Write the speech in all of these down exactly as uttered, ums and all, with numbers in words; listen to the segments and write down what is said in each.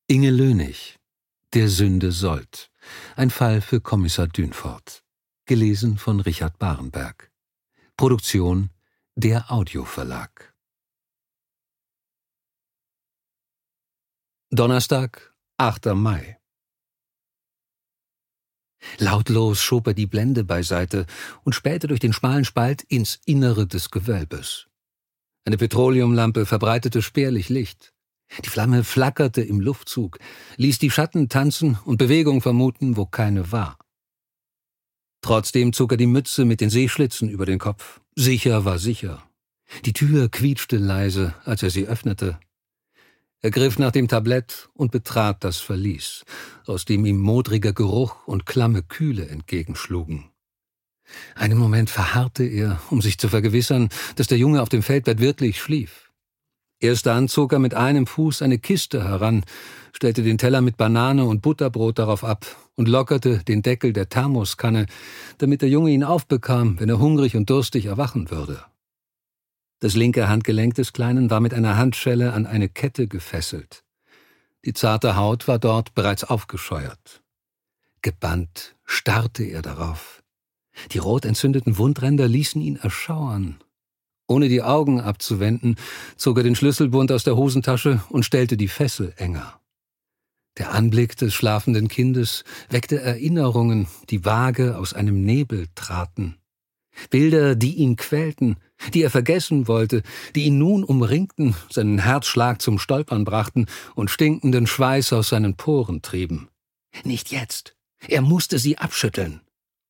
Inge Lönig, Der Sünde Sold. Ein Fall für Kommissar Dünfort. Gelesen von Richard Barenberg. Produktion der Audioverlag. Donnerstag, achter Mai. Lautlos schob er die Blende beiseite und spähte durch den schmalen Spalt ins Innere des Gewölbes. Eine Petroleumlampe verbreitete spärlich Licht. Die Flamme flackerte im Luftzug, ließ die Schatten tanzen und Bewegung vermuten, wo keine war. Trotzdem zog er die Mütze mit den Sehschlitzen über den Kopf. Sicher war sicher. Die Tür quietschte leise, als er sie öffnete. Er griff nach dem Tablett und betrat das Verlies, aus dem ihm modriger Geruch und klamme Kühle entgegenschlugen. Einen Moment verharrte er, um sich zu vergewissern, dass der Junge auf dem Feldbett wirklich schlief. Erst dann zog er mit einem Fuß eine Kiste heran, stellte den Teller mit Banane und Butterbrot darauf ab und lockerte den Deckel der Thermoskanne, damit der Junge ihn aufbekam, wenn er hungrig und durstig erwachen würde. Das linke Handgelenk des Kleinen war mit einer Handschelle an eine Kette gefesselt. Die zarte Haut war dort bereits aufgescheuert. Gebannt starrte er darauf. Die rot entzündeten Wundränder ließen ihn erschauern. Ohne die Augen abzuwenden, zog er den Schlüsselbund aus der Hosentasche und stellte die Fessel enger. Der Anblick des schlafenden Kindes weckte Erinnerungen, die vage aus einem Nebel traten. Bilder, die ihn quälten, die er vergessen wollte, die ihn nun umringten, seinen Herzschlag zum Stolpern brachten und stinkenden Schweiß aus seinen Poren trieben. Nicht jetzt! Er musste sie abschütteln!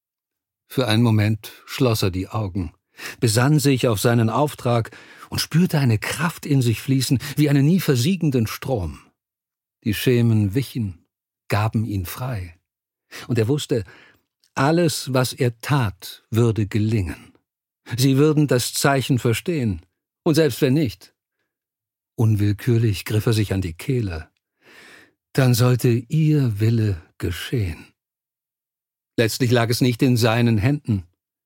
Für einen Moment schloss er die Augen, besann sich auf seinen Auftrag und spürte eine Kraft in sich fließen, wie einen nie versiegenden Strom. Die Schemen wichen, gaben ihn frei. Und er wusste, alles, was er tat, würde gelingen. Sie würden das Zeichen verstehen, und selbst wenn nicht. Unwillkürlich griff er sich an die Kehle. Dann sollte ihr Wille geschehen. Letztlich lag es nicht in seinen Händen.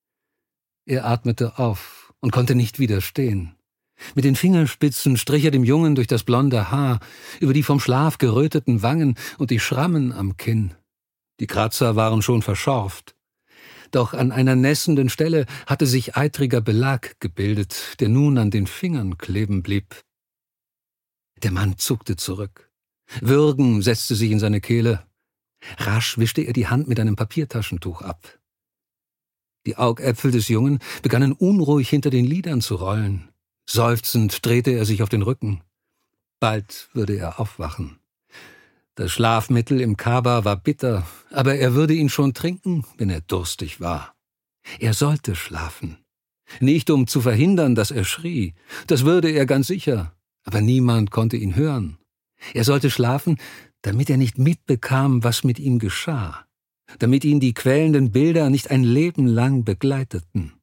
Er atmete auf und konnte nicht widerstehen. Mit den Fingerspitzen strich er dem Jungen durch das blonde Haar, über die vom Schlaf geröteten Wangen und die Schrammen am Kinn. Die Kratzer waren schon verschorft. Doch an einer nässenden Stelle hatte sich eitriger Belag gebildet, der nun an den Fingern kleben blieb. Der Mann zuckte zurück. Würgen setzte sich in seine Kehle. Rasch wischte er die Hand mit einem Papiertaschentuch ab. Die Augäpfel des Jungen begannen unruhig hinter den Lidern zu rollen. Seufzend drehte er sich auf den Rücken. Bald würde er aufwachen. Das Schlafmittel im Kaba war bitter, aber er würde ihn schon trinken, wenn er durstig war. Er sollte schlafen. Nicht um zu verhindern, dass er schrie, das würde er ganz sicher, aber niemand konnte ihn hören. Er sollte schlafen, damit er nicht mitbekam, was mit ihm geschah, damit ihn die quälenden Bilder nicht ein Leben lang begleiteten.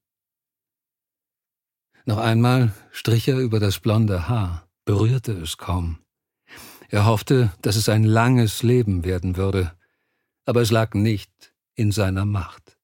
Noch einmal strich er über das blonde Haar, berührte es kaum. Er hoffte, dass es ein langes Leben werden würde, aber es lag nicht in seiner Macht.